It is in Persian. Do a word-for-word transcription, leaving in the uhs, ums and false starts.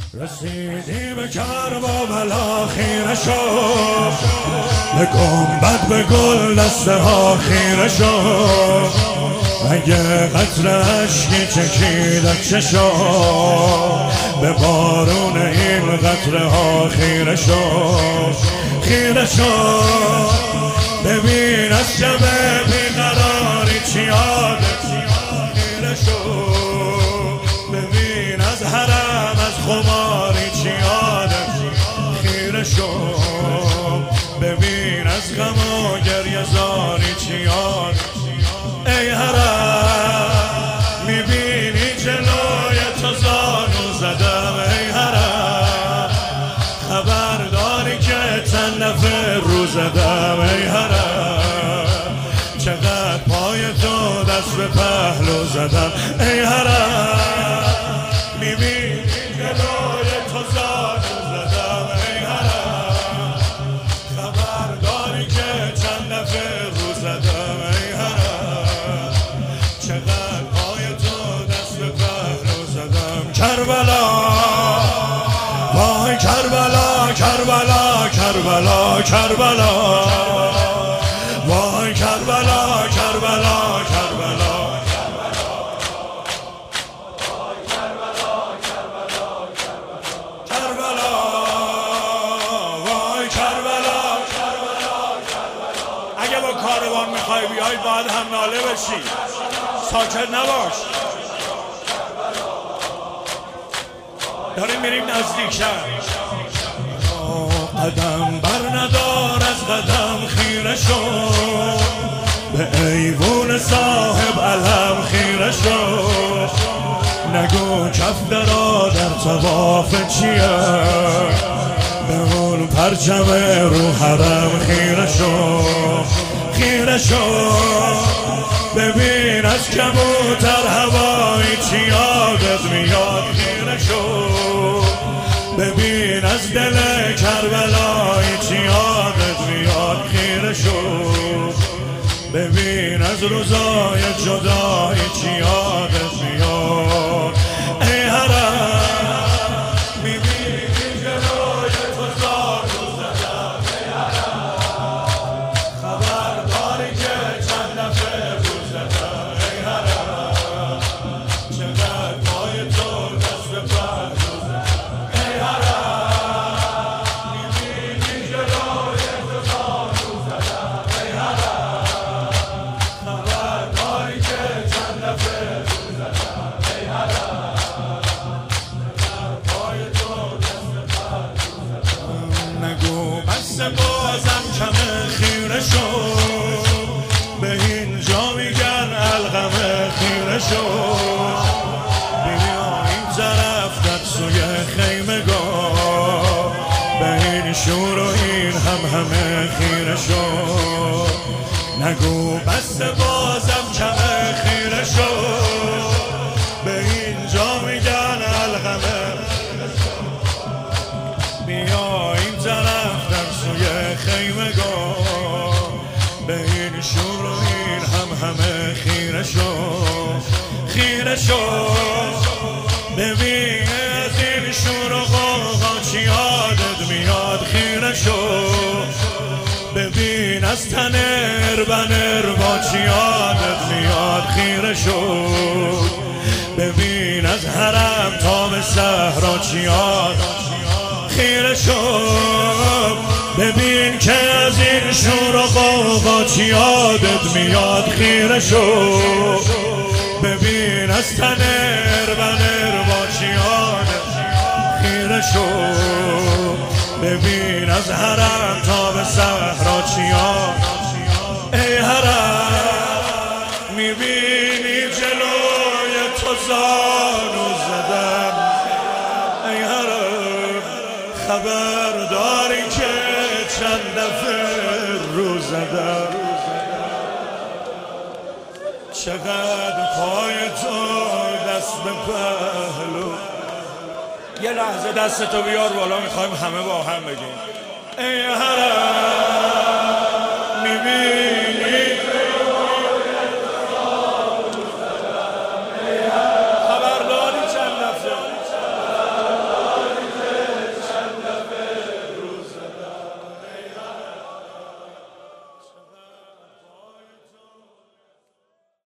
رسیدی به کربلا خیره شد، به گنبد به گل دسته ها خیره شد. اگه قطره اشکی چکیدت چشا، به بارون این قطره ها خیره شد، خیره شد. ببین از شب بیقراری چی یادت خیره شد، ببین از حرم از خماری چی یادت خیره شد، ببین از غم و گریه زاری چی یادت. ای حرم میبینی جلوی تو زانو زدم، ای حرم خبر داری که چند نفر رو زدم، ای حرم چقدر پای تو دست به پهلو زدم، ای حرم میبینی جلوی تو زانو زدم، ای حرم خبر داری که چند نفر رو زدم، ای حرم چقدر پای تو دست به پهلو زدم. کربلا وای کربلا کربلا کربلا کربلا وای کربلا کربلا کربلا کربلا وای کربلا کربلا. اگه با کاروان میخوای بیای باید هم ناله بشی، ساکت نباش. داریم میریم نزدیکتر. قدم بر ندار از قدم خیره شد، به ایوون صاحب علم خیره شد. نگو کف درا در طواف چیه، به اون پرچم رو حرم خیره شد، خیره شد. ببین از کبوتر هوایی چی یادت میاد خیره شد، ببین از دل کربلایی چی یادت میاد خیره شد، ببین از روزای جدایی چی یادت میاد. ای حرم میبینی جلوی تو زانو زدم، ای حرم خبر داری که چند نفر رو زدم، ای حرم چقدر پای تو دست به پهلو زدم، ای حرم میبینی جلوی تو زانو زدم، ای حرم خبر داری که چند نفر رو زدم، ای حرم چقدر پای تو دست به پهلو زدم. نگو بس بازم کمه خیره شد، به اینجا میگن القمه خیره شد. بیا این طرف در سوی خیمه گاه، به این شور و این هم همه خیره شد. نگو بس بازم کمه خیره شد، به اینجا میگن القمه. بیا این طرف در سوی خیمه گاه، به این شور و این هم همه خیره شد، خیره شد. ببین از این شور و غوغا چی یادت میاد خیره شد، ببین از تنر بنر با چی یادت میاد خیره شد، ببین از حرم تا به صحرا چی یادت خیره شد. ببین که از این شور و غوغا چی یادت میاد خیره شد، ببین از تنر بنر با چی یادت خیره شد، ببین از حرم تا به صحرا چی یادت. ای حرم میبینی جلوی تو زانو زدم، ای حرم خبر داری که چند دفعه رو زدم، چقدر پای تو دست به پهلو. یه لحظه دستتو بیار بالا، میخوایم همه با هم بگیم. ای حرم میبینی